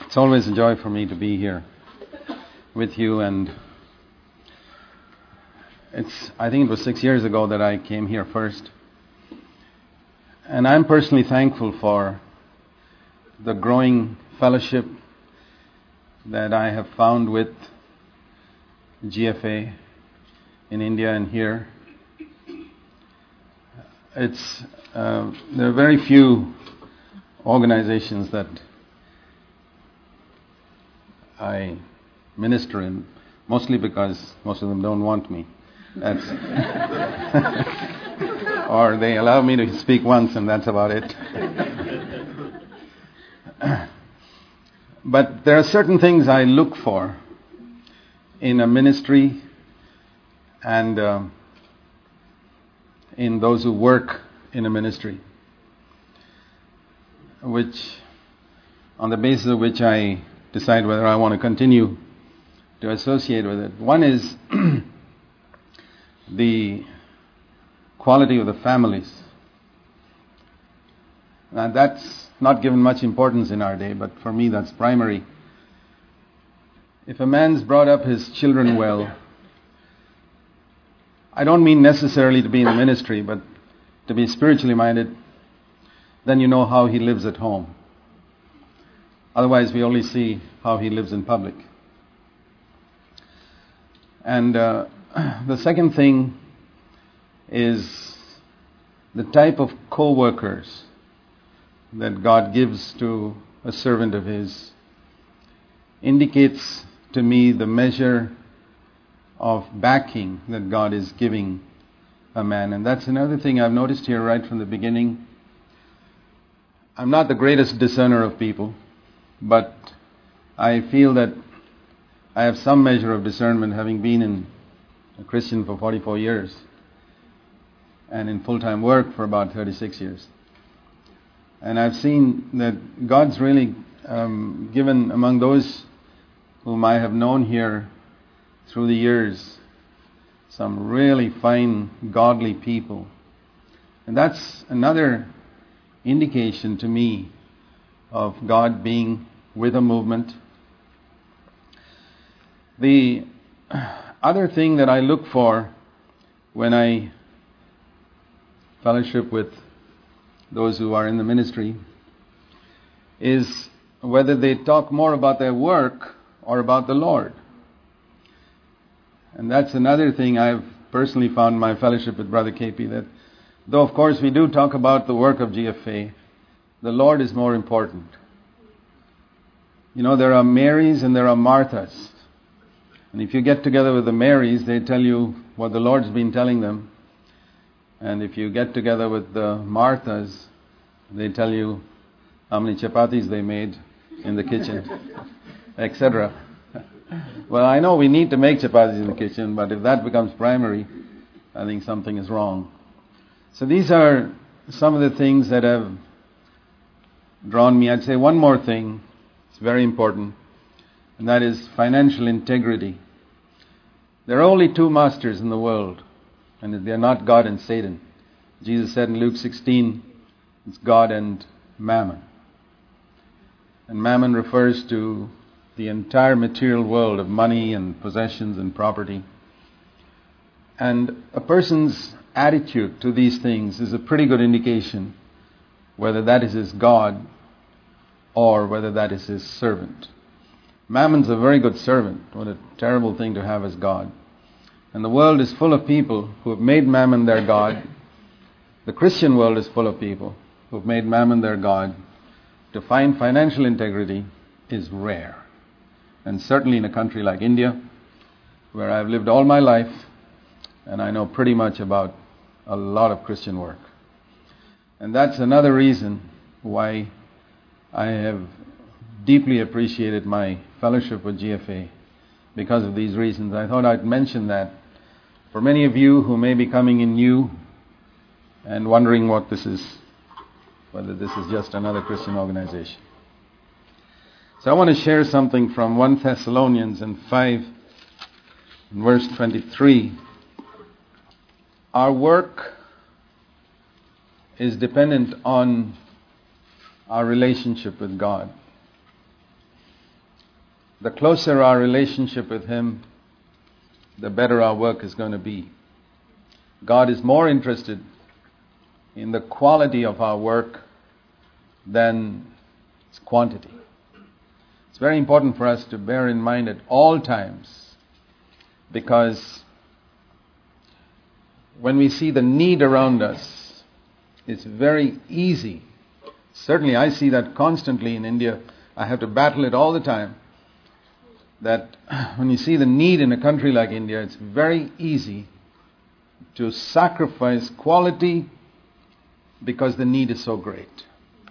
It's always a joy for me to be here with you, and I think it was 6 years ago that I came here first. And I'm personally thankful for the growing fellowship that I have found with GFA in India and here. There are very few organizations that I minister in, mostly because most of them don't want me. Or they allow me to speak once and that's about it. But there are certain things I look for in a ministry and in those who work in a ministry, on the basis of which I decide whether I want to continue to associate with it. One is the quality of the families. Now that's not given much importance in our day, but for me that's primary. If a man's brought up his children well, I don't mean necessarily to be in the ministry, but to be spiritually minded, then you know how he lives at home. Otherwise, we only see how he lives in public. And the second thing is the type of co-workers that God gives to a servant of His indicates to me the measure of backing that God is giving a man. And that's another thing I've noticed here right from the beginning. I'm not the greatest discerner of people, but I feel that I have some measure of discernment, having been a Christian for 44 years and in full-time work for about 36 years. And I've seen that God's really given among those whom I have known here through the years some really fine, godly people. And that's another indication to me of God being with a movement. The other thing that I look for when I fellowship with those who are in the ministry is whether they talk more about their work or about the Lord. And that's another thing I've personally found in my fellowship with Brother KP, that though of course we do talk about the work of GFA, the Lord is more important. You know, there are Marys and there are Marthas. And if you get together with the Marys, they tell you what the Lord's been telling them. And if you get together with the Marthas, they tell you how many chapatis they made in the kitchen, etc. Well, I know we need to make chapatis in the kitchen, but if that becomes primary, I think something is wrong. So these are some of the things that have drawn me. I'd say one more thing, it's very important, and that is financial integrity. There are only two masters in the world, and they are not God and Satan. Jesus said in Luke 16, it's God and Mammon. And Mammon refers to the entire material world of money and possessions and property. And a person's attitude to these things is a pretty good indication whether that is his God or whether that is his servant. Mammon's a very good servant. What a terrible thing to have as God. And the world is full of people who have made Mammon their God. The Christian world is full of people who have made Mammon their God. To find financial integrity is rare. And certainly in a country like India, where I've lived all my life, and I know pretty much about a lot of Christian work. And that's another reason why I have deeply appreciated my fellowship with GFA, because of these reasons. I thought I'd mention that for many of you who may be coming in new and wondering what this is, whether this is just another Christian organization. So I want to share something from 1 Thessalonians 5, verse 23. Our work is dependent on our relationship with God. the closer our relationship with Him, the better our work is going to be. God is more interested in the quality of our work than its quantity. It's very important for us to bear in mind at all times, because when we see the need around us, it's very easy. Certainly I see that constantly in India. I have to battle it all the time. That when you see the need in a country like India, it's very easy to sacrifice quality because the need is so great.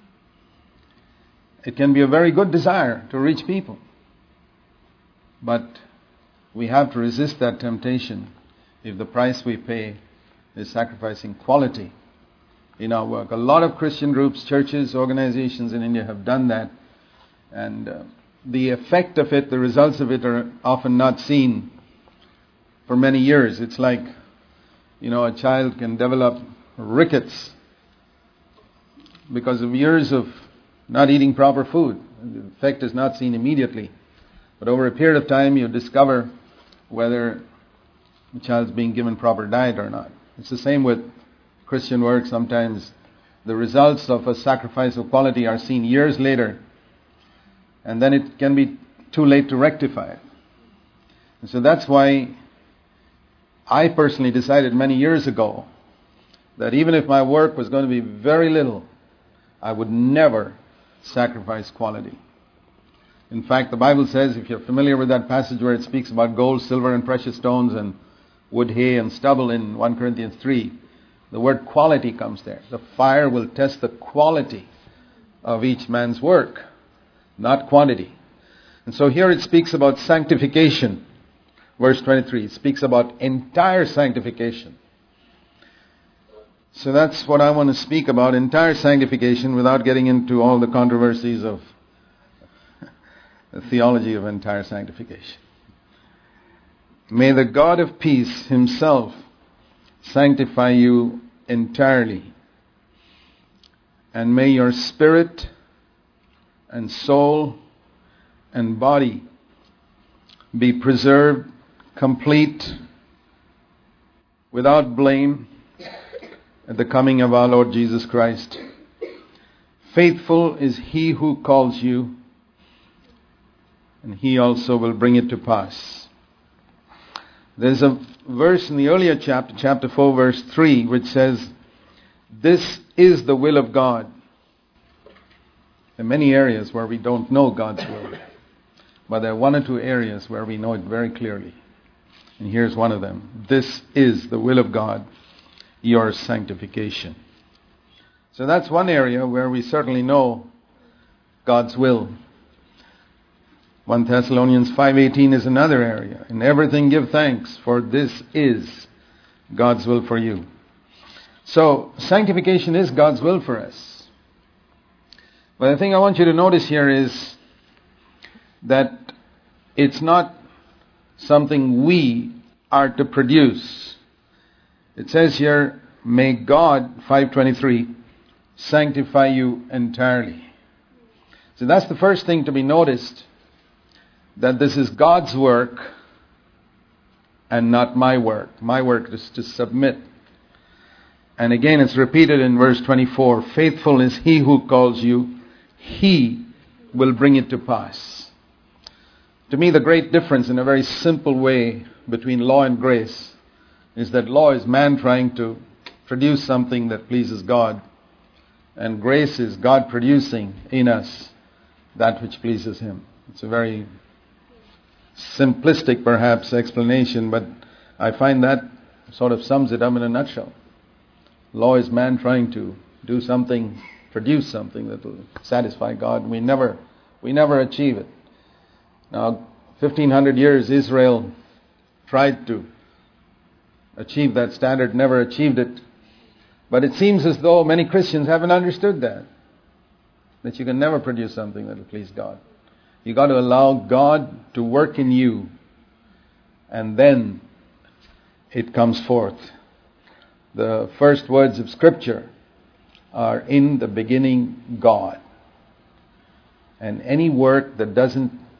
It can be a very good desire to reach people, but we have to resist that temptation if the price we pay is sacrificing quality in our work. A lot of Christian groups, churches, organizations in India have done that, and the effect of it, the results of it are often not seen for many years. It's like, a child can develop rickets because of years of not eating proper food. The effect is not seen immediately, but over a period of time you discover whether the child's being given proper diet or not. It's the same with Christian work. Sometimes the results of a sacrifice of quality are seen years later, and then it can be too late to rectify it. And so that's why I personally decided many years ago that even if my work was going to be very little, I would never sacrifice quality. In fact, the Bible says, if you're familiar with that passage where it speaks about gold, silver and precious stones and wood, hay and stubble in 1 Corinthians 3, the word quality comes there. The fire will test the quality of each man's work, not quantity. And so here it speaks about sanctification. Verse 23, it speaks about entire sanctification. So that's what I want to speak about, entire sanctification, without getting into all the controversies of the theology of entire sanctification. May the God of peace Himself sanctify you entirely, and may your spirit and soul and body be preserved complete, without blame, at the coming of our Lord Jesus Christ. Faithful is He who calls you, and He also will bring it to pass. There's a verse in the earlier chapter 4, verse 3, which says, "This is the will of God." There are many areas where we don't know God's will, but there are one or two areas where we know it very clearly. And here's one of them. This is the will of God, your sanctification. So that's one area where we certainly know God's will. 1 Thessalonians 5:18 is another area. In everything give thanks, for this is God's will for you. So sanctification is God's will for us. But the thing I want you to notice here is that it's not something we are to produce. It says here, may God, 5:23, sanctify you entirely. So that's the first thing to be noticed, that this is God's work and not my work. My work is to submit. And again it's repeated in verse 24, faithful is He who calls you, He will bring it to pass. To me, the great difference in a very simple way between law and grace is that law is man trying to produce something that pleases God, and grace is God producing in us that which pleases Him. It's a very simplistic, perhaps, explanation, but I find that sort of sums it up in a nutshell. Law is man trying to do something, produce something that will satisfy God. We never achieve it. Now, 1500 years Israel tried to achieve that standard, never achieved it. But it seems as though many Christians haven't understood that you can never produce something that will please God. You got to allow God to work in you, and then it comes forth. The first words of Scripture are, in the beginning, God. And any work that doesn't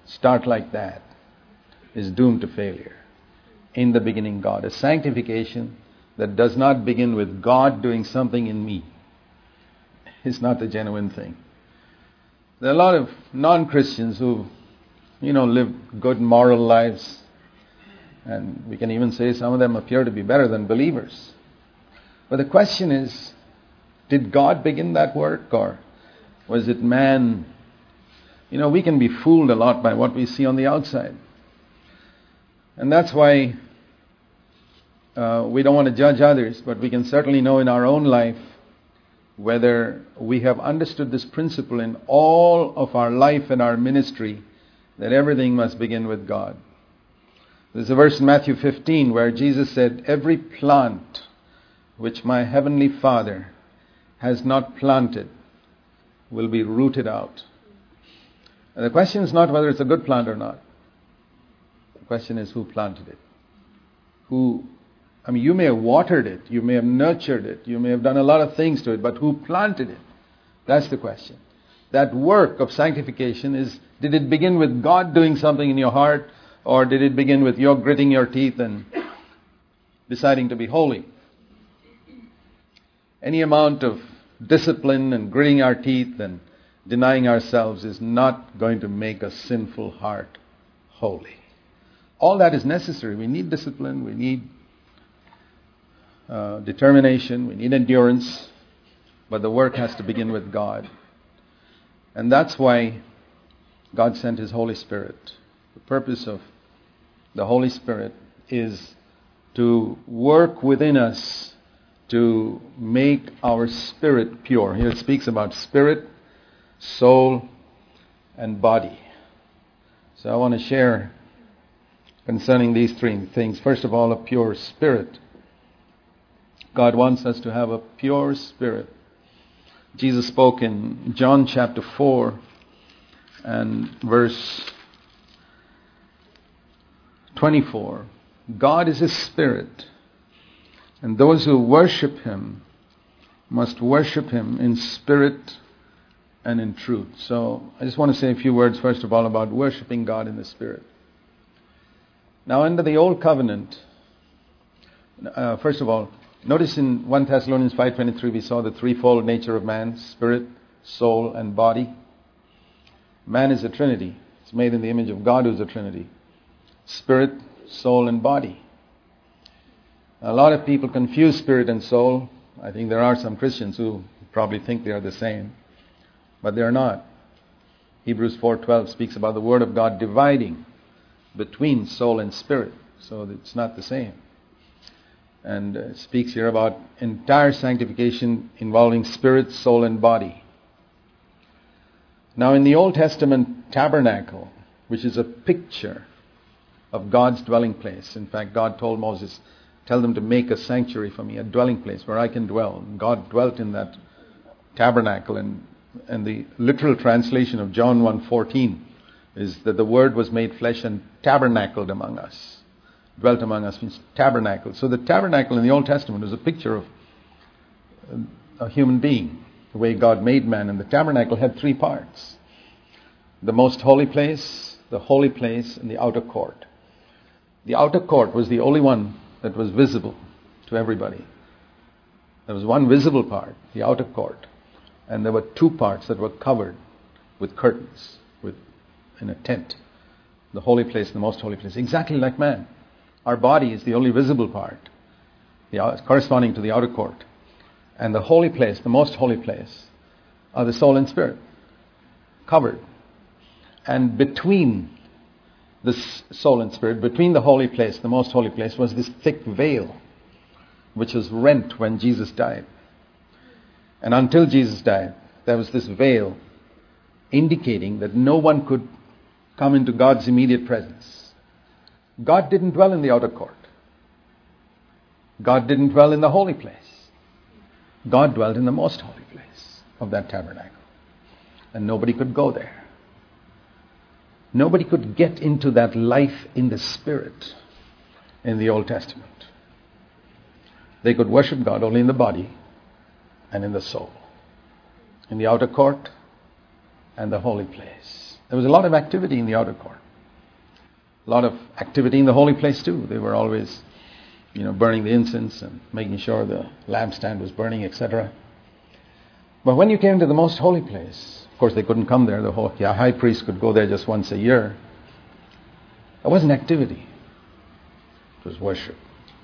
start like that is doomed to failure. In the beginning, God. A sanctification that does not begin with God doing something in me is not the genuine thing. There are a lot of non-Christians who, live good moral lives, and we can even say some of them appear to be better than believers. But the question is, did God begin that work, or was it man? We can be fooled a lot by what we see on the outside. And that's why we don't want to judge others, but we can certainly know in our own life whether we have understood this principle in all of our life and our ministry, that everything must begin with God. There's a verse in Matthew 15 where Jesus said, "Every plant which my heavenly Father has not planted will be rooted out." And the question is not whether it's a good plant or not. The question is who planted it. You may have watered it, you may have nurtured it, you may have done a lot of things to it, but who planted it? That's the question. That work of sanctification is, did it begin with God doing something in your heart, or did it begin with your gritting your teeth and deciding to be holy? Any amount of discipline and gritting our teeth and denying ourselves is not going to make a sinful heart holy. All that is necessary. We need discipline, we need determination, we need endurance, but the work has to begin with God. And that's why God sent His Holy Spirit. The purpose of the Holy Spirit is to work within us to make our spirit pure. Here it speaks about spirit, soul, and body. So I want to share concerning these three things. First of all, a pure spirit. God wants us to have a pure spirit. Jesus spoke in John chapter 4 and verse 24. God is a spirit, and those who worship Him must worship Him in spirit and in truth. So I just want to say a few words first of all about worshiping God in the spirit. Now under the Old Covenant, first of all, notice in 1 Thessalonians 5:23 we saw the threefold nature of man: spirit, soul, and body. Man is a trinity. It's made in the image of God, who's a trinity. Spirit, soul, and body. A lot of people confuse spirit and soul. I think there are some Christians who probably think they are the same, but they are not. Hebrews 4:12 speaks about the Word of God dividing between soul and spirit, so it's not the same. And it speaks here about entire sanctification involving spirit, soul, and body. Now in the Old Testament tabernacle, which is a picture of God's dwelling place. In fact, God told Moses, tell them to make a sanctuary for me, a dwelling place where I can dwell. And God dwelt in that tabernacle. And the literal translation of John 1:14 is that the Word was made flesh and tabernacled among us. Dwelt among us means tabernacle. So the tabernacle in the Old Testament is a picture of a human being, the way God made man. And the tabernacle had three parts: the most holy place, the holy place, and the outer court. The outer court was the only one that was visible to everybody. There was one visible part, the outer court, and there were two parts that were covered with curtains, in a tent. The holy place and the most holy place, exactly like man. Our body is the only visible part, corresponding to the outer court. And the holy place, the most holy place, are the soul and spirit, covered. And between the soul and spirit, between the holy place, the most holy place, was this thick veil, which was rent when Jesus died. And until Jesus died, there was this veil indicating that no one could come into God's immediate presence. God didn't dwell in the outer court. God didn't dwell in the holy place. God dwelt in the most holy place of that tabernacle. And nobody could go there. Nobody could get into that life in the Spirit in the Old Testament. They could worship God only in the body and in the soul. In the outer court and the holy place. There was a lot of activity in the outer court. A lot of activity in the holy place too. They were always, burning the incense and making sure the lampstand was burning, etc. But when you came to the most holy place, of course they couldn't come there. The high priest could go there just once a year. It wasn't activity. It was worship.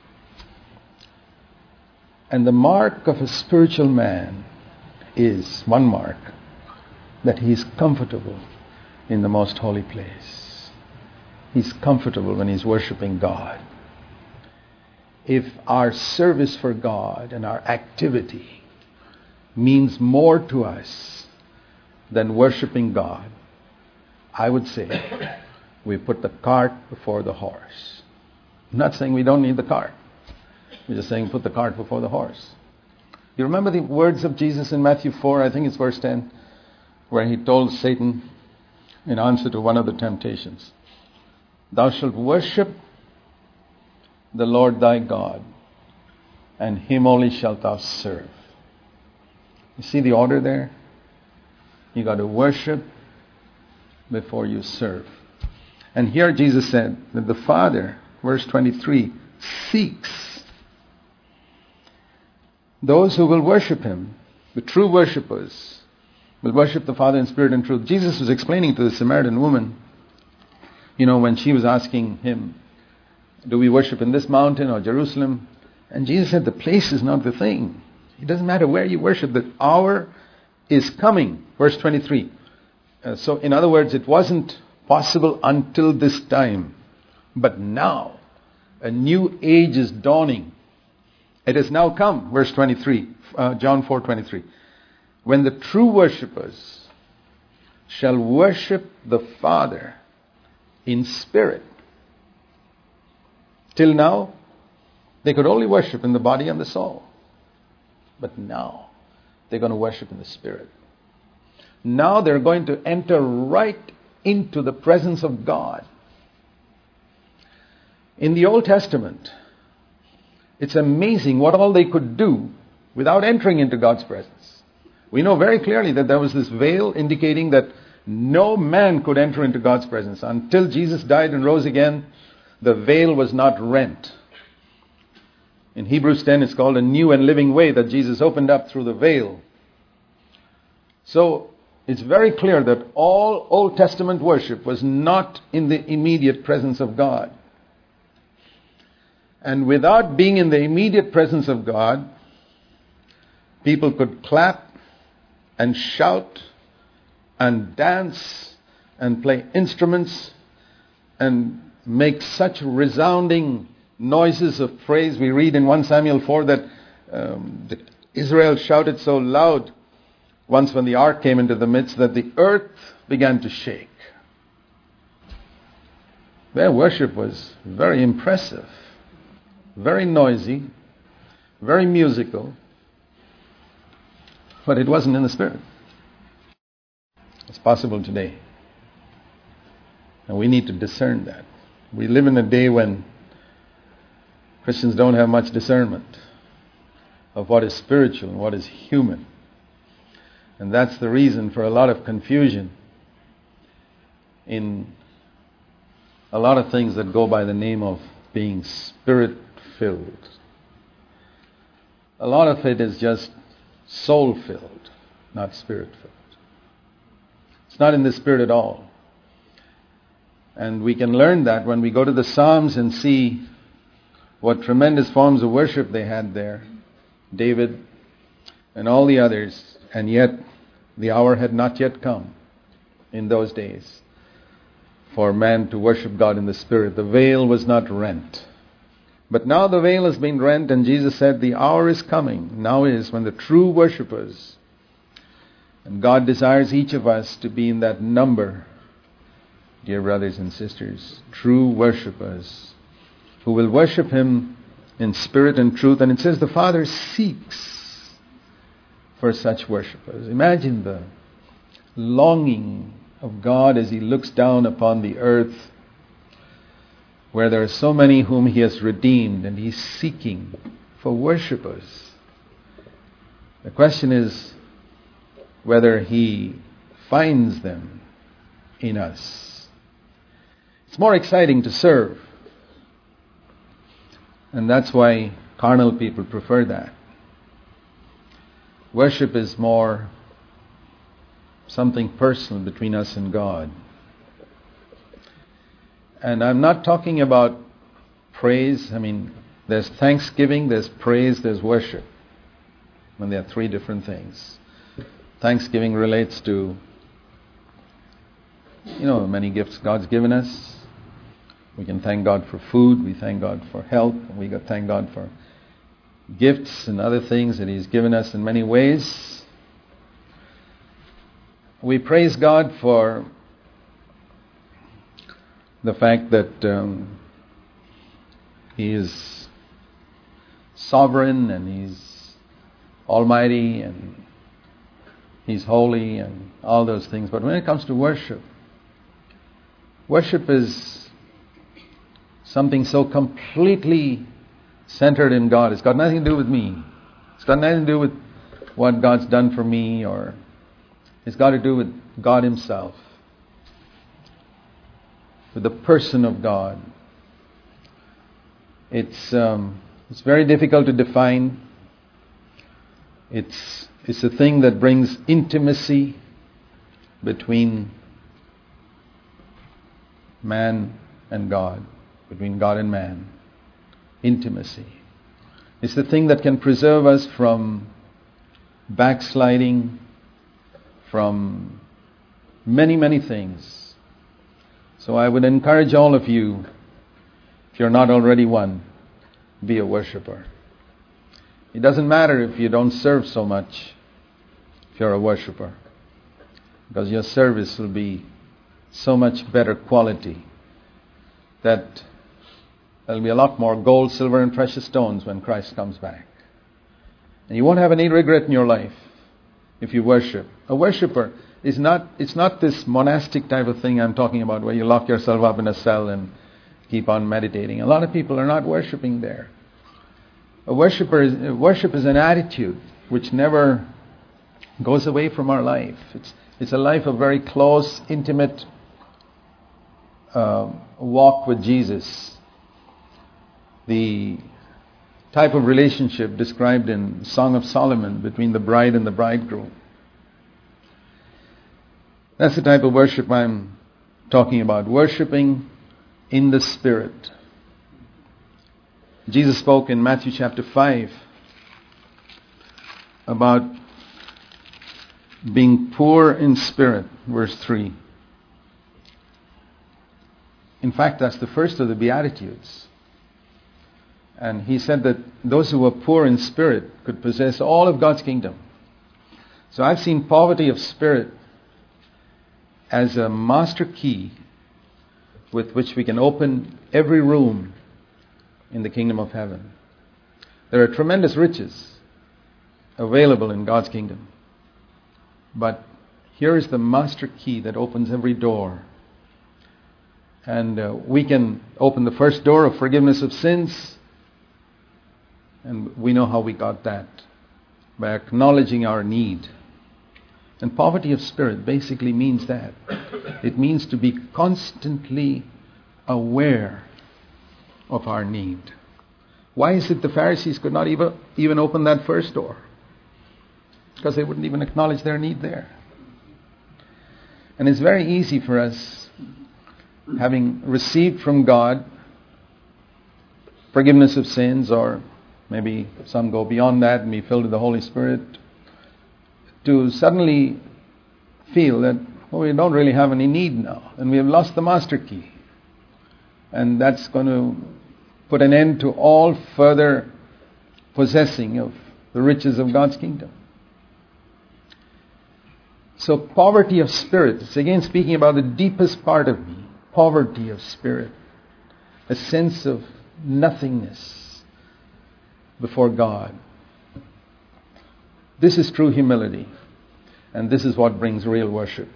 And the mark of a spiritual man is one mark, that he is comfortable in the most holy place. He's comfortable when he's worshiping God. If our service for God and our activity means more to us than worshiping God, I would say we put the cart before the horse. I'm not saying we don't need the cart. We're just saying put the cart before the horse. You remember the words of Jesus in Matthew 4, I think it's verse 10, where he told Satan in answer to one of the temptations, "Thou shalt worship the Lord thy God, and him only shalt thou serve." You see the order there? You got to worship before you serve. And here Jesus said that the Father, verse 23, seeks those who will worship him. The true worshippers will worship the Father in spirit and truth. Jesus was explaining to the Samaritan woman, when she was asking him, do we worship in this mountain or Jerusalem? And Jesus said, the place is not the thing. It doesn't matter where you worship. The hour is coming. Verse 23. So in other words, it wasn't possible until this time. But now, a new age is dawning. It has now come. Verse 23. John 4:23. When the true worshippers shall worship the Father in spirit. Till now, they could only worship in the body and the soul. But now, they're going to worship in the spirit. Now they're going to enter right into the presence of God. In the Old Testament, it's amazing what all they could do without entering into God's presence. We know very clearly that there was this veil indicating that no man could enter into God's presence. Until Jesus died and rose again, the veil was not rent. In Hebrews 10, it's called a new and living way that Jesus opened up through the veil. So, it's very clear that all Old Testament worship was not in the immediate presence of God. And without being in the immediate presence of God, people could clap and shout and dance and play instruments and make such resounding noises of praise. We read in 1 Samuel 4 that Israel shouted so loud once when the ark came into the midst that the earth began to shake. Their worship was very impressive, very noisy, very musical, but it wasn't in the spirit. It's possible today. And we need to discern that. We live in a day when Christians don't have much discernment of what is spiritual and what is human. And that's the reason for a lot of confusion in a lot of things that go by the name of being spirit-filled. A lot of it is just soul-filled, not spirit-filled. It's not in the spirit at all. And we can learn that when we go to the Psalms and see what tremendous forms of worship they had there. David and all the others. And yet, the hour had not yet come in those days for man to worship God in the Spirit. The veil was not rent. But now the veil has been rent, and Jesus said, the hour is coming. Now is when the true worshippers, and God desires each of us to be in that number, dear brothers and sisters, true worshippers, who will worship Him in spirit and truth. And it says the Father seeks for such worshippers. Imagine the longing of God as He looks down upon the earth where there are so many whom He has redeemed, and He's seeking for worshippers. The question is whether He finds them in us. It's more exciting to serve. And that's why carnal people prefer that. Worship is more something personal between us and God. And I'm not talking about praise. I mean, there's thanksgiving, there's praise, there's worship. And there are three different things. Thanksgiving relates to, many gifts God's given us. We can thank God for food, we thank God for health, we thank God for gifts and other things that He's given us in many ways. We praise God for the fact that He is sovereign and He's almighty and He's holy and all those things. But when it comes to worship, worship is something so completely centered in God. It's got nothing to do with me. It's got nothing to do with what God's done for me, or it's got to do with God Himself, with the person of God. It's very difficult to define. It's a thing that brings intimacy between man and God, between God and man. Intimacy. It's the thing that can preserve us from backsliding, from many, many things. So I would encourage all of you, if you're not already one, be a worshiper. It doesn't matter if you don't serve so much, if you're a worshiper, because your service will be so much better quality that there'll be a lot more gold, silver, and precious stones when Christ comes back. And you won't have any regret in your life if you worship. A worshiper is it's not this monastic type of thing I'm talking about, where you lock yourself up in a cell and keep on meditating. A lot of people are not worshiping there. Worship is an attitude which never goes away from our life. It's a life of very close, intimate walk with Jesus. The type of relationship described in Song of Solomon between the bride and the bridegroom. That's the type of worship I'm talking about. Worshipping in the Spirit. Jesus spoke in Matthew chapter 5 about being poor in spirit, verse 3. In fact, that's the first of the Beatitudes. And He said that those who were poor in spirit could possess all of God's kingdom. So I've seen poverty of spirit as a master key with which we can open every room in the kingdom of heaven. There are tremendous riches available in God's kingdom. But here is the master key that opens every door. And we can open the first door of forgiveness of sins. And we know how we got that. By acknowledging our need. And poverty of spirit basically means that. It means to be constantly aware of our need. Why is it the Pharisees could not even open that first door? Because they wouldn't even acknowledge their need there. And it's very easy for us, having received from God forgiveness of sins, or maybe some go beyond that and be filled with the Holy Spirit, to suddenly feel that, we don't really have any need now, and we have lost the master key. And that's going to put an end to all further possessing of the riches of God's kingdom. So poverty of spirit, it's again speaking about the deepest part of me. Poverty of spirit. A sense of nothingness before God. This is true humility. And this is what brings real worship.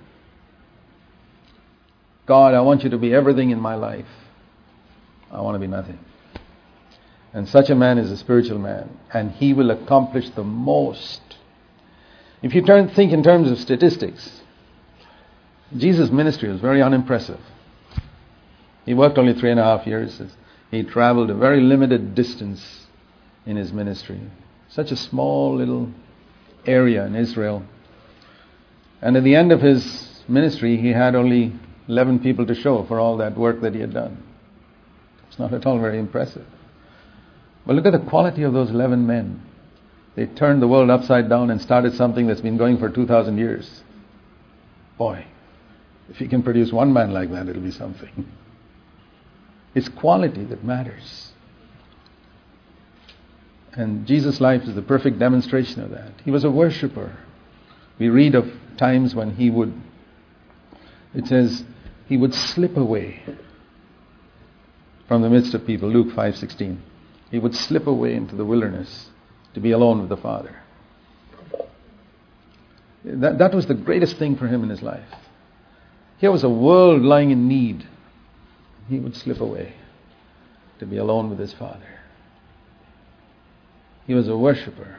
God, I want you to be everything in my life. I want to be nothing. And such a man is a spiritual man. And he will accomplish the most. If you think in terms of statistics, Jesus' ministry was very unimpressive. He worked only 3.5 years. He traveled a very limited distance in his ministry. Such a small little area in Israel. And at the end of his ministry, he had only 11 people to show for all that work that he had done. It's not at all very impressive. But look at the quality of those 11 men. They turned the world upside down and started something that's been going for 2,000 years. Boy, if he can produce one man like that, it'll be something. It's quality that matters. And Jesus' life is the perfect demonstration of that. He was a worshipper. We read of times when he would slip away from the midst of people. Luke 5:16. He would slip away into the wilderness to be alone with the Father. That was the greatest thing for him in his life. Here was a world lying in need. He would slip away to be alone with his Father. He was a worshipper.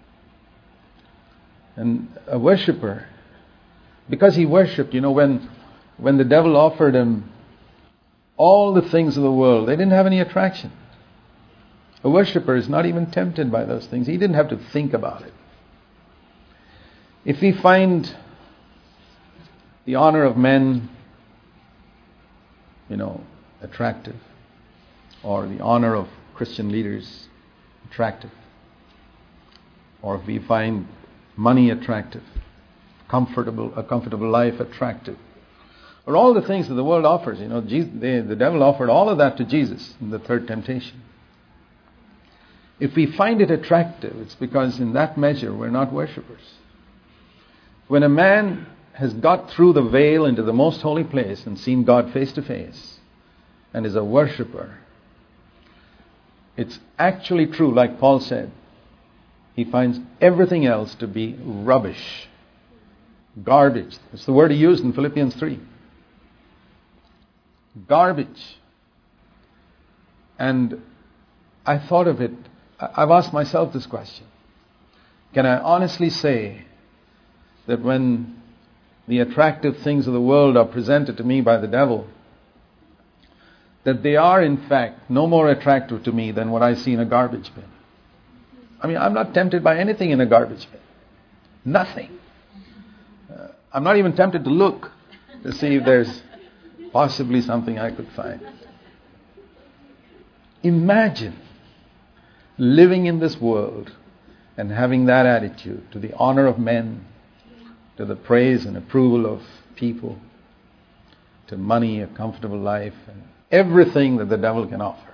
And a worshipper, because he worshipped, when the devil offered him all the things of the world, they didn't have any attraction. A worshipper is not even tempted by those things. He didn't have to think about it. If we find the honor of men, attractive, or the honor of Christian leaders attractive, or if we find money attractive, a comfortable life attractive, or all the things that the world offers, the devil offered all of that to Jesus in the third temptation. If we find it attractive, it's because in that measure we're not worshippers. When a man has got through the veil into the most holy place and seen God face to face and is a worshipper, it's actually true, like Paul said, he finds everything else to be rubbish, garbage. It's the word he used in Philippians 3. Garbage. And I thought of it, I've asked myself this question. Can I honestly say that when the attractive things of the world are presented to me by the devil, that they are in fact no more attractive to me than what I see in a garbage bin? I'm not tempted by anything in a garbage bin. Nothing. I'm not even tempted to look to see if there's possibly something I could find. Imagine living in this world and having that attitude to the honor of men, to the praise and approval of people, to money, a comfortable life, and everything that the devil can offer.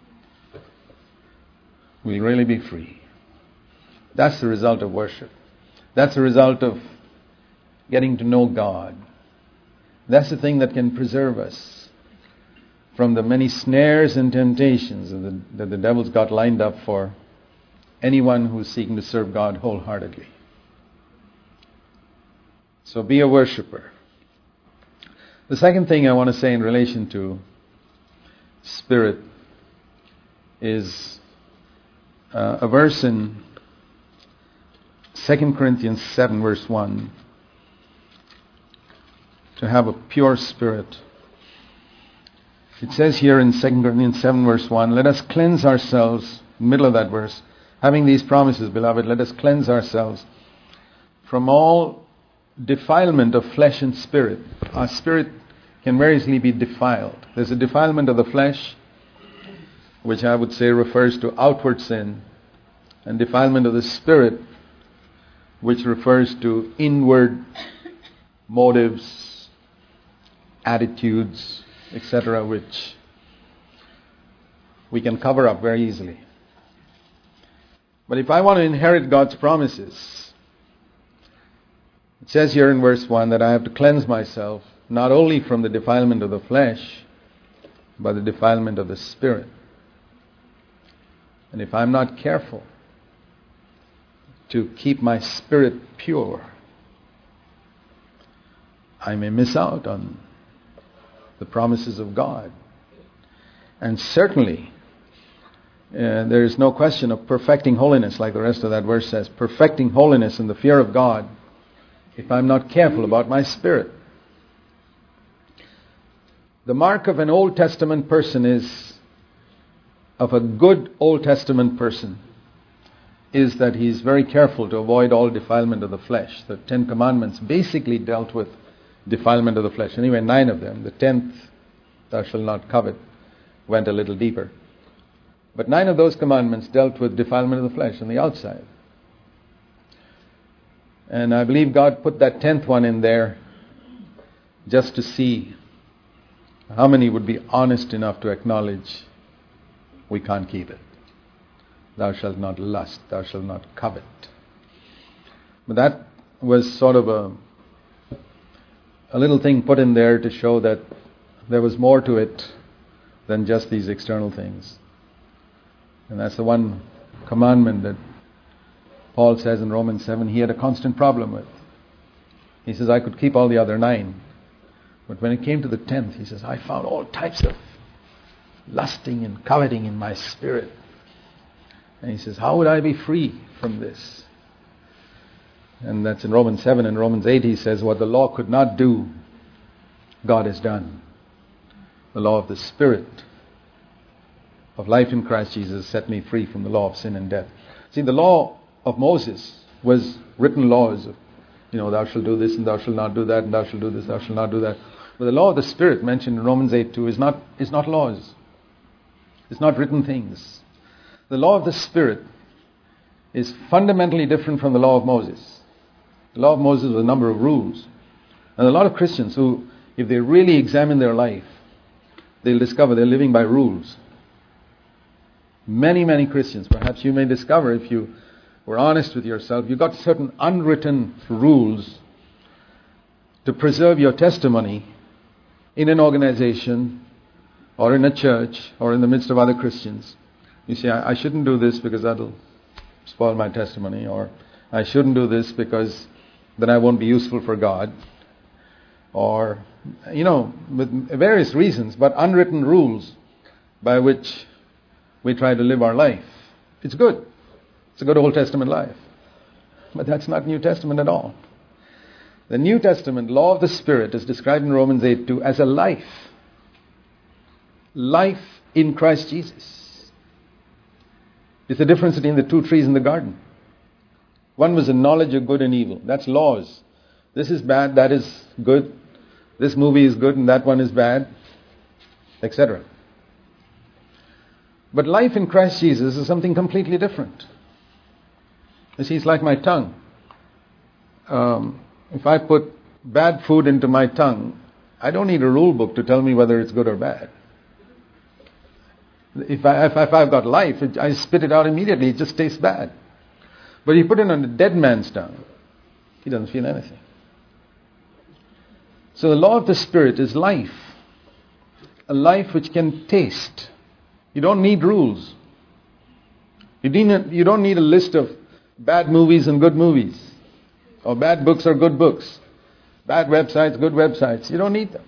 We'll really be free. That's the result of worship. That's the result of getting to know God. That's the thing that can preserve us from the many snares and temptations that the devil's got lined up for anyone who's seeking to serve God wholeheartedly. So be a worshipper. The second thing I want to say in relation to spirit is a verse in 2 Corinthians 7 verse 1. To have a pure spirit. It says here in 2 Corinthians 7 verse 1, let us cleanse ourselves, middle of that verse, having these promises, beloved, let us cleanse ourselves from all defilement of flesh and spirit. Our spirit can very easily be defiled. There's a defilement of the flesh, which I would say refers to outward sin, and defilement of the spirit, which refers to inward motives, attitudes, etc., which we can cover up very easily. But if I want to inherit God's promises, it says here in verse 1 that I have to cleanse myself not only from the defilement of the flesh, but the defilement of the spirit. And if I'm not careful to keep my spirit pure, I may miss out on the promises of God. And certainly, there is no question of perfecting holiness, like the rest of that verse says, perfecting holiness in the fear of God, if I'm not careful about my spirit. The mark of an Old Testament person of a good Old Testament person, is that he's very careful to avoid all defilement of the flesh. The 10 Commandments basically dealt with defilement of the flesh. Anyway, 9 of them. The 10th, thou shalt not covet, went a little deeper. But 9 of those commandments dealt with defilement of the flesh on the outside. And I believe God put that 10th one in there just to see how many would be honest enough to acknowledge we can't keep it. Thou shalt not lust, thou shalt not covet. But that was sort of a little thing put in there to show that there was more to it than just these external things. And that's the one commandment that Paul says in Romans 7 he had a constant problem with. He says, I could keep all the other 9. But when it came to the 10th, he says, I found all types of lusting and coveting in my spirit. And he says, how would I be free from this? And that's in Romans 7. And Romans 8 he says, what the law could not do, God has done. The law of the Spirit of life in Christ Jesus set me free from the law of sin and death. See, the law of Moses was written laws of, thou shalt do this and thou shalt not do that, and thou shalt do this, thou shalt not do that. But the law of the Spirit mentioned in Romans 8:2 is not laws. It's not written things. The law of the Spirit is fundamentally different from the law of Moses. The law of Moses was a number of rules. And a lot of Christians who, if they really examine their life, they'll discover they're living by rules. Many, many Christians, perhaps you may discover if you were honest with yourself, you've got certain unwritten rules to preserve your testimony in an organization or in a church or in the midst of other Christians. You say, I shouldn't do this because that'll spoil my testimony, or I shouldn't do this because then I won't be useful for God, or, with various reasons, but unwritten rules by which we try to live our life. It's good. It's a good Old Testament life. But that's not New Testament at all. The New Testament law of the Spirit is described in Romans 8:2 as a life. Life in Christ Jesus. It's the difference between the 2 trees in the garden. One was the knowledge of good and evil. That's laws. This is bad, that is good. This movie is good and that one is bad, etc. But life in Christ Jesus is something completely different. You see, it's like my tongue. If I put bad food into my tongue, I don't need a rule book to tell me whether it's good or bad. If I've got life, I spit it out immediately. It just tastes bad. But you put it on a dead man's tongue, he doesn't feel anything. So the law of the Spirit is life. A life which can taste. You don't need rules. You don't need a list of bad movies and good movies, or bad books or good books, bad websites, good websites. You don't need them.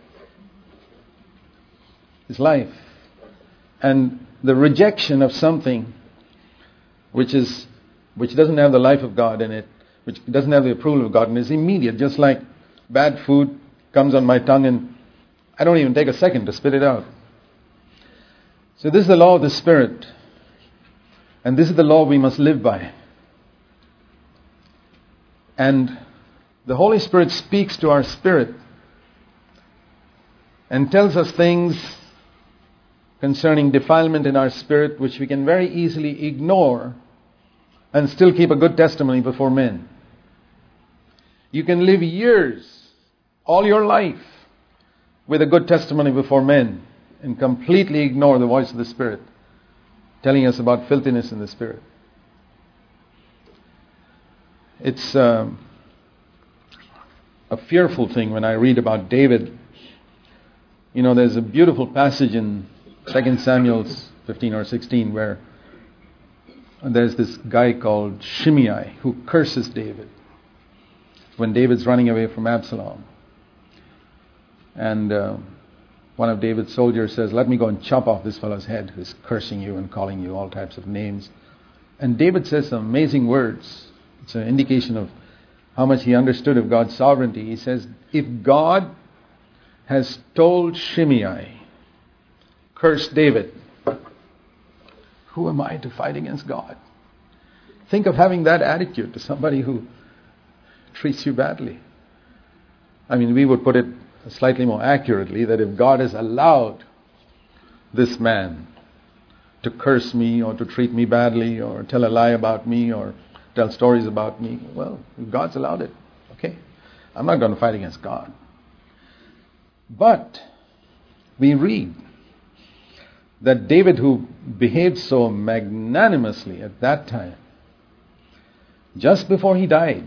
It's life. And the rejection of something which doesn't have the life of God in it, which doesn't have the approval of God, and is immediate, just like bad food comes on my tongue and I don't even take a second to spit it out. So this is the law of the Spirit. And this is the law we must live by. And the Holy Spirit speaks to our spirit and tells us things concerning defilement in our spirit which we can very easily ignore and still keep a good testimony before men. You can live years, all your life, with a good testimony before men and completely ignore the voice of the Spirit telling us about filthiness in the spirit. It's a fearful thing when I read about David. There's a beautiful passage in 2 Samuel 15 or 16 where there's this guy called Shimei who curses David when David's running away from Absalom. And one of David's soldiers says, let me go and chop off this fellow's head who's cursing you and calling you all types of names. And David says some amazing words. It's an indication of how much he understood of God's sovereignty. He says, if God has told Shimei, curse David, who am I to fight against God? Think of having that attitude to somebody who treats you badly. I mean, we would put it slightly more accurately that if God has allowed this man to curse me or to treat me badly or tell a lie about me or tell stories about me, well, God's allowed it. Okay? I'm not going to fight against God. But we read that David, who behaved so magnanimously at that time, just before he died,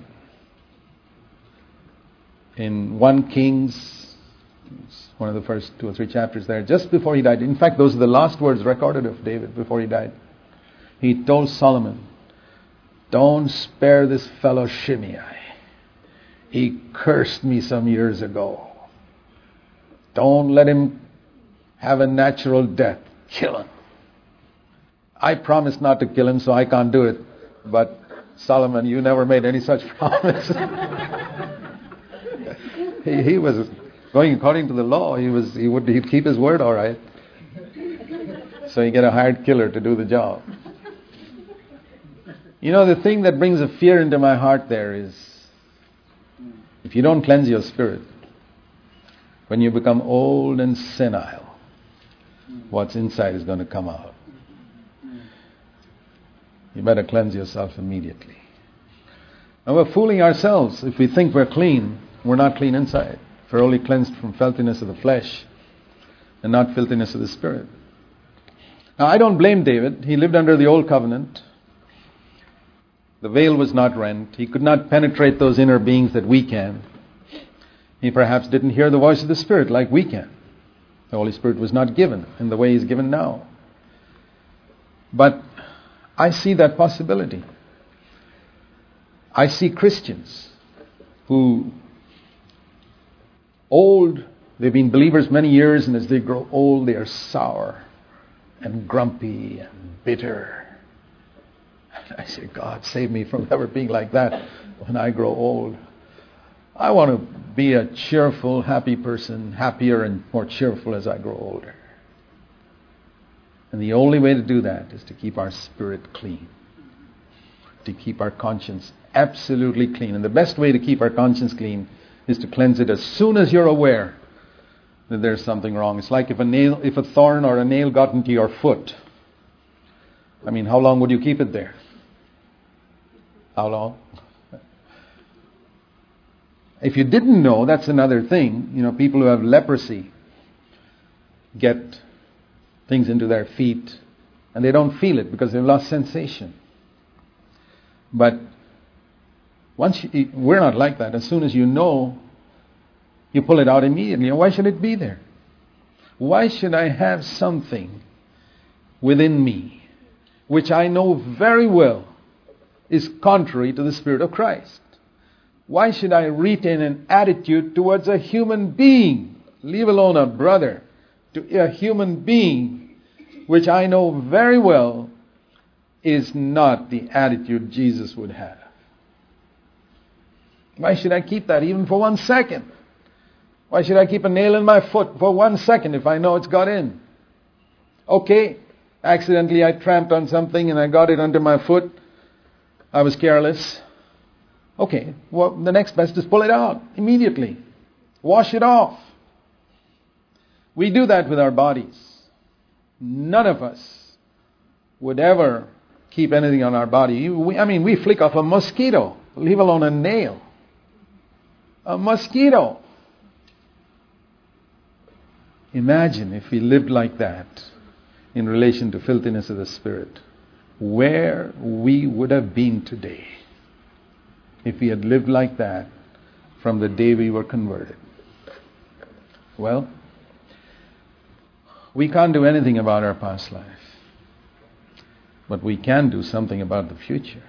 in 1 Kings, one of the first 2 or 3 chapters there, just before he died, in fact those are the last words recorded of David before he died, he told Solomon, don't spare this fellow Shimei. He cursed me some years ago. Don't let him have a natural death. Kill him. I promised not to kill him, so I can't do it. But Solomon, you never made any such promise. he was going according to the law. He'd keep his word all right. So you get a hired killer to do the job. You know, the thing that brings a fear into my heart there is, if you don't cleanse your spirit, when you become old and senile, what's inside is going to come out. You better cleanse yourself immediately. And we're fooling ourselves if we think we're clean. We're not clean inside. We're only cleansed from filthiness of the flesh and not filthiness of the spirit. Now, I don't blame David. He lived under the old covenant. The veil was not rent. He could not penetrate those inner beings that we can. He perhaps didn't hear the voice of the Spirit like we can. The Holy Spirit was not given in the way He's given now. But I see that possibility. I see Christians who they've been believers many years, and as they grow old, they are sour and grumpy and bitter. I say, God, save me from ever being like that when I grow old. I want to be a cheerful, happy person, happier and more cheerful as I grow older. And the only way to do that is to keep our spirit clean, to keep our conscience absolutely clean. And the best way to keep our conscience clean is to cleanse it as soon as you're aware that there's something wrong. It's like if a thorn or a nail got into your foot. I mean, how long would you keep it there? How long? If you didn't know, that's another thing. You know, people who have leprosy get things into their feet and they don't feel it because they've lost sensation. But we're not like that. As soon as you know, you pull it out immediately. And why should it be there? Why should I have something within me which I know very well is contrary to the Spirit of Christ? Why should I retain an attitude towards a human being, leave alone a brother, to a human being, which I know very well is not the attitude Jesus would have? Why should I keep that even for 1 second? Why should I keep a nail in my foot for 1 second if I know it's got in? Okay, accidentally I tramped on something and I got it under my foot. I was careless. Okay, well, the next best is pull it out immediately. Wash it off. We do that with our bodies. None of us would ever keep anything on our body. We flick off a mosquito, leave alone a nail. A mosquito. Imagine if we lived like that in relation to filthiness of the spirit, where we would have been today if we had lived like that from the day we were converted. Well, we can't do anything about our past life, but we can do something about the future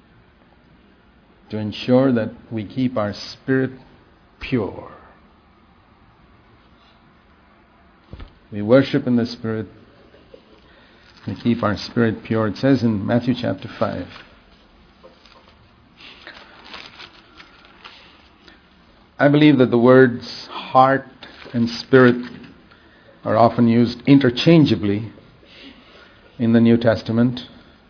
to ensure that we keep our spirit pure. We worship in the Spirit. We keep our spirit pure. It says in Matthew chapter 5, I believe that the words heart and spirit are often used interchangeably in the New Testament.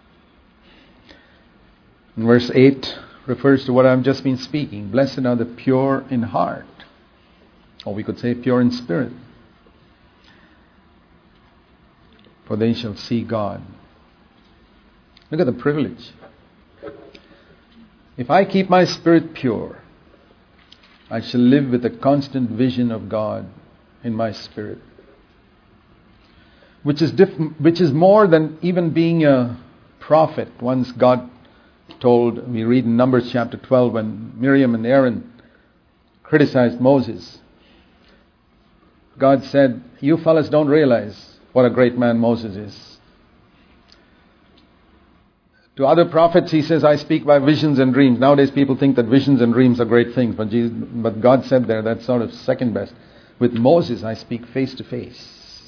And verse 8 refers to what I've just been speaking. Blessed are the pure in heart. Or we could say pure in spirit. For they shall see God. Look at the privilege. If I keep my spirit pure, I shall live with a constant vision of God in my spirit. Which is more than even being a prophet. Once God told, we read in Numbers chapter 12, when Miriam and Aaron criticized Moses. God said, you fellas don't realize what a great man Moses is. To other prophets he says, I speak by visions and dreams. Nowadays people think that visions and dreams are great things, but God said there, that's sort of second best. With Moses I speak face to face.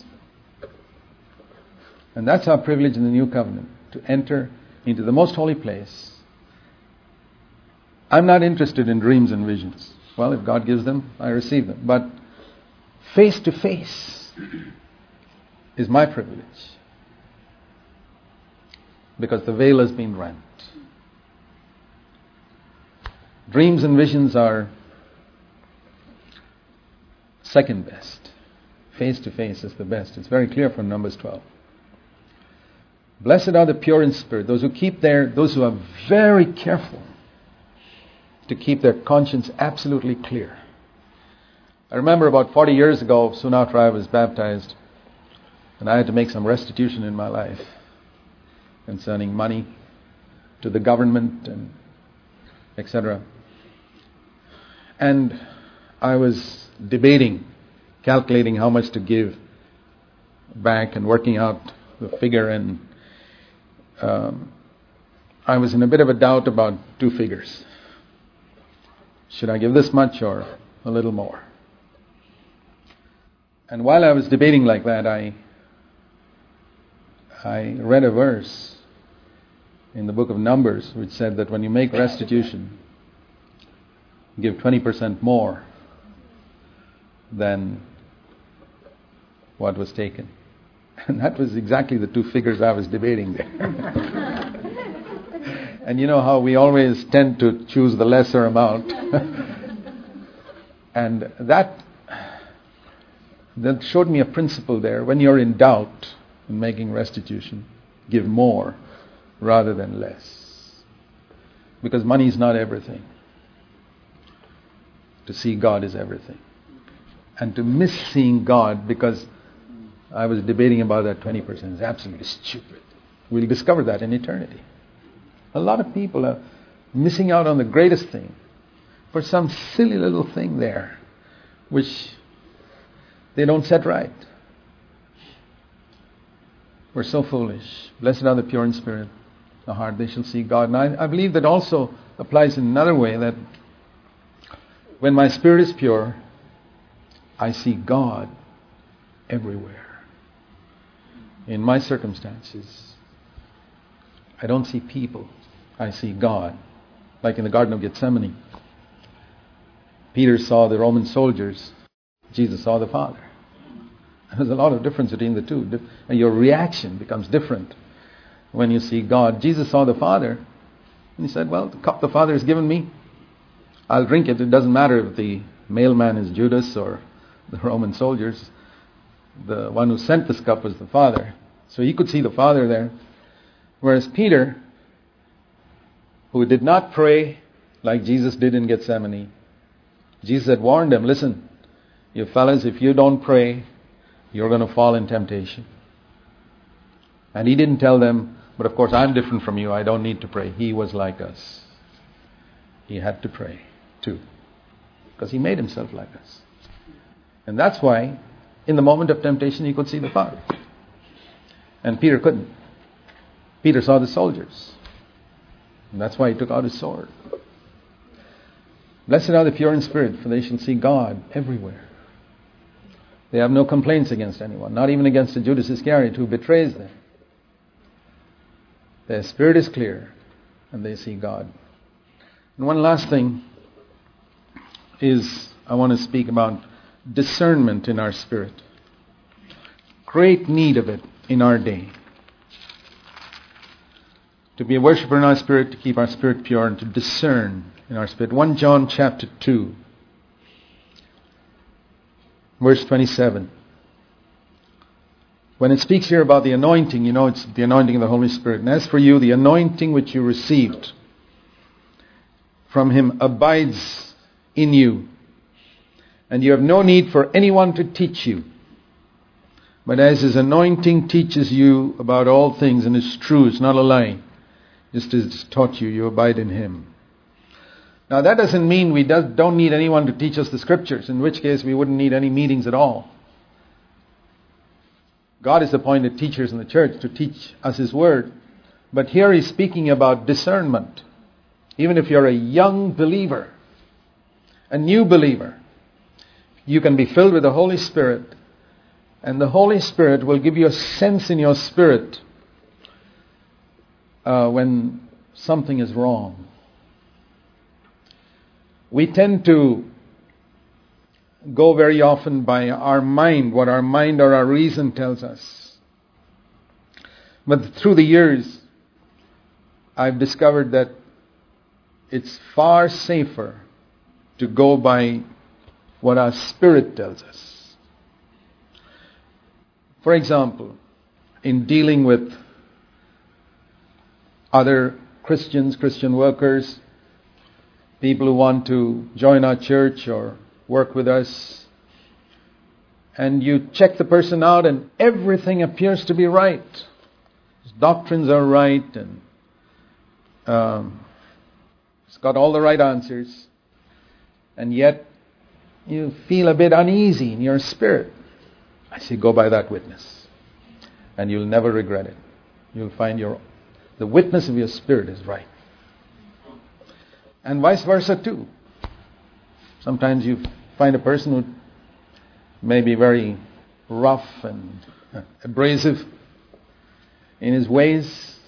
And that's our privilege in the new covenant, to enter into the most holy place. I'm not interested in dreams and visions. Well, if God gives them, I receive them. But face to face is my privilege. Because the veil has been rent. Dreams and visions are second best. Face to face is the best. It's very clear from Numbers 12. Blessed are the pure in spirit, those who are very careful to keep their conscience absolutely clear. I remember about 40 years ago, soon after I was baptized, and I had to make some restitution in my life concerning money to the government and etc. And I was debating, calculating how much to give back and working out the figure, and I was in a bit of a doubt about two figures. Should I give this much or a little more? And while I was debating like that, I read a verse in the book of Numbers which said that when you make restitution, give 20% more than what was taken. And that was exactly the two figures I was debating there. And you know how we always tend to choose the lesser amount. And that showed me a principle there. When you're in doubt in making restitution, give more rather than less. Because money is not everything. To see God is everything. And to miss seeing God because I was debating about that 20% is absolutely stupid. We'll discover that in eternity. A lot of people are missing out on the greatest thing for some silly little thing there which they don't set right. We're so foolish. Blessed are the pure in spirit, the heart, they shall see God. And I believe that also applies in another way, that when my spirit is pure, I see God everywhere. In my circumstances, I don't see people, I see God. Like in the Garden of Gethsemane, Peter saw the Roman soldiers, Jesus saw the Father. There's a lot of difference between the two. And your reaction becomes different when you see God. Jesus saw the Father, and he said, well, the cup the Father has given me, I'll drink it. It doesn't matter if the mailman is Judas or the Roman soldiers. The one who sent this cup was the Father. So he could see the Father there. Whereas Peter, who did not pray like Jesus did in Gethsemane, Jesus had warned him, listen, you fellas, if you don't pray, you're going to fall in temptation. And he didn't tell them, but of course I'm different from you, I don't need to pray. He was like us. He had to pray too, because he made himself like us. And that's why in the moment of temptation he could see the Father. And Peter couldn't. Peter saw the soldiers. And that's why he took out his sword. Blessed are the pure in spirit, for they shall see God everywhere. They have no complaints against anyone, not even against the Judas Iscariot who betrays them. Their spirit is clear and they see God. And one last thing is I want to speak about discernment in our spirit. Great need of it in our day. To be a worshiper in our spirit, to keep our spirit pure, and to discern in our spirit. 1 John chapter 2, verse 27. When it speaks here about the anointing, you know it's the anointing of the Holy Spirit. And as for you, the anointing which you received from Him abides in you. And you have no need for anyone to teach you. But as His anointing teaches you about all things, and is true, it's not a lie, just as it's taught you, you abide in Him. Now that doesn't mean we don't need anyone to teach us the Scriptures, in which case we wouldn't need any meetings at all. God has appointed teachers in the church to teach us His Word. But here He's speaking about discernment. Even if you're a young believer, a new believer, you can be filled with the Holy Spirit, and the Holy Spirit will give you a sense in your spirit when something is wrong. We tend to go very often by our mind, what our mind or our reason tells us. But through the years, I've discovered that it's far safer to go by what our spirit tells us. For example, in dealing with other Christians, Christian workers, people who want to join our church or work with us, and you check the person out and everything appears to be right. His doctrines are right, and he's got all the right answers, and yet you feel a bit uneasy in your spirit. I say, go by that witness, and you'll never regret it. You'll find the witness of your spirit is right. And vice versa too. Sometimes you find a person who may be very rough and abrasive in his ways.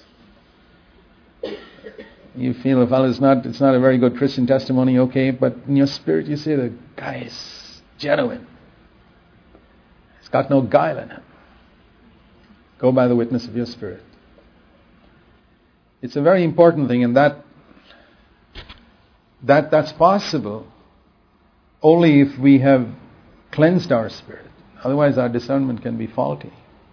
You feel, well, it's not a very good Christian testimony, okay, but in your spirit you say the guy is genuine. He's got no guile in him. Go by the witness of your spirit. It's a very important thing, and that's possible only if we have cleansed our spirit. Otherwise our discernment can be faulty.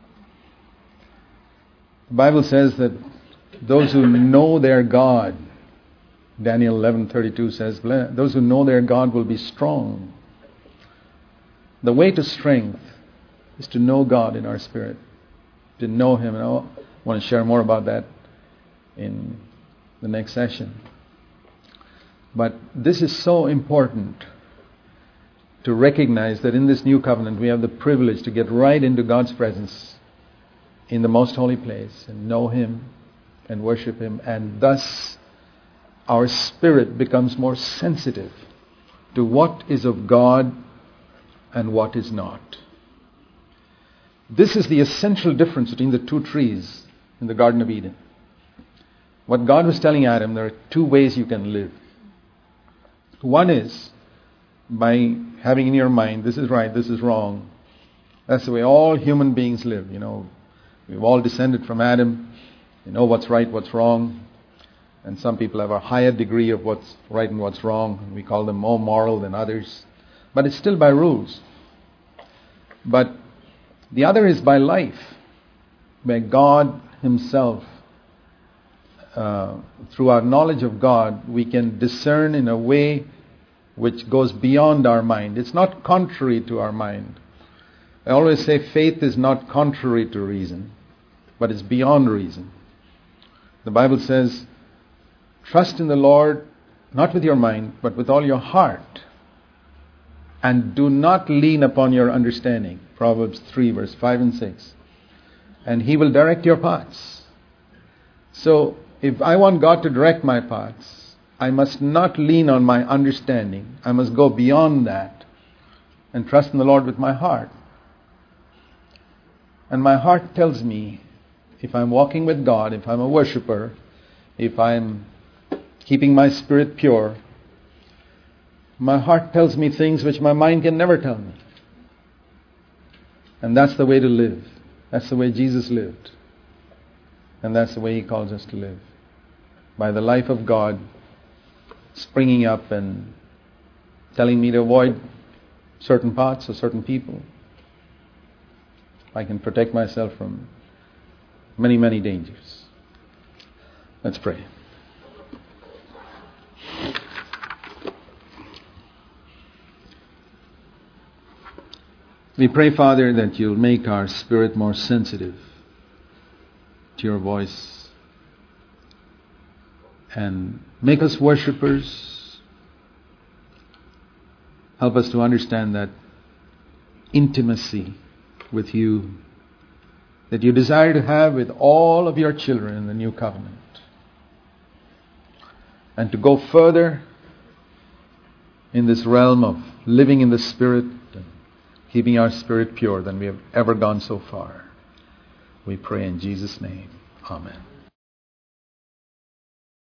The Bible says that those who know their God, Daniel 11:32 says, those who know their God will be strong. The way to strength is to know God in our spirit, to know Him. And I want to share more about that in the next session. But this is so important to recognize that in this new covenant we have the privilege to get right into God's presence in the most holy place and know Him and worship Him, and thus our spirit becomes more sensitive to what is of God and what is not. This is the essential difference between the two trees in the Garden of Eden. What God was telling Adam, there are two ways you can live. One is by having in your mind, this is right, this is wrong. That's the way all human beings live. You know, we've all descended from Adam. You know what's right, what's wrong. And some people have a higher degree of what's right and what's wrong. We call them more moral than others. But it's still by rules. But the other is by life, where God Himself, through our knowledge of God, we can discern in a way which goes beyond our mind. It's not contrary to our mind. I always say faith is not contrary to reason, but it's beyond reason. The Bible says, trust in the Lord, not with your mind, but with all your heart, and do not lean upon your understanding. Proverbs 3, verse 5 and 6. And He will direct your paths. So, if I want God to direct my paths, I must not lean on my understanding. I must go beyond that and trust in the Lord with my heart. And my heart tells me, if I'm walking with God, if I'm a worshipper, if I'm keeping my spirit pure, my heart tells me things which my mind can never tell me. And that's the way to live. That's the way Jesus lived. And that's the way He calls us to live. By the life of God springing up and telling me to avoid certain parts or certain people. I can protect myself from many, many dangers. Let's pray. We pray, Father, that You'll make our spirit more sensitive to Your voice and make us worshipers. Help us to understand that intimacy with You that You desire to have with all of Your children in the new covenant. And to go further in this realm of living in the Spirit and keeping our spirit pure than we have ever gone so far. We pray in Jesus' name. Amen.